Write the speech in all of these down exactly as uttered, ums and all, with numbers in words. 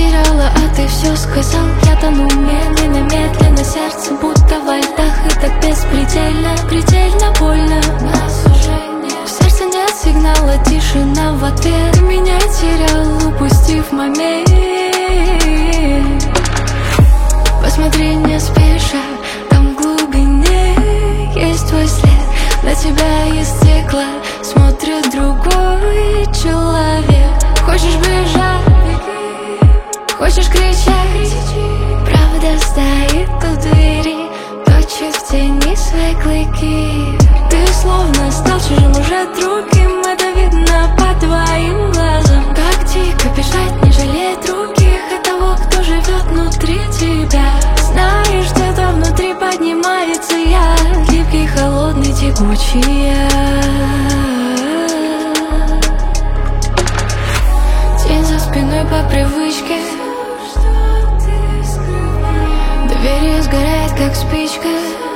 теряла, а ты все сказал. Я тону медленно, медленно, сердце будто во льдах. И так беспредельно, предельно больно. Нас уже нет. В сердце нет сигнала, тишина в ответ. Ты меня терял, упустив момент. Посмотри, не спеша, там в глубине есть твой след. На тебя из стекла смотрит другой человек. Хочешь бежать, хочешь кричать, правда стоит у двери, точит в тени свои клыки. Ты словно стал чужим, уже другим, это видно по твоим глазам. Как дико бежать, не жалеть других и того, кто живет внутри тебя. Знаешь, где-то внутри поднимается я, липкий, холодный, текучий я. Тень за спиной по привычке, доверие сгорает, как спичка.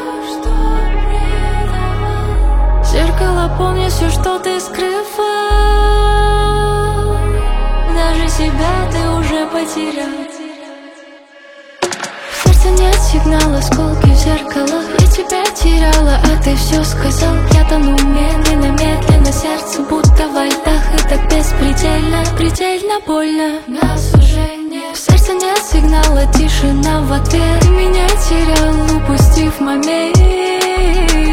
Зеркало помнит все, что ты скрывал. Даже себя ты уже потерял. В сердце нет сигнала, осколки в зеркалах. Я тебя теряла, а ты все сказал. Я тону медленно, медленно, сердце будто во льдах. И так беспредельно, предельно больно. Нас уже нет. В сердце нет сигнала, тишина в ответ. Ты меня терял, упустив момент.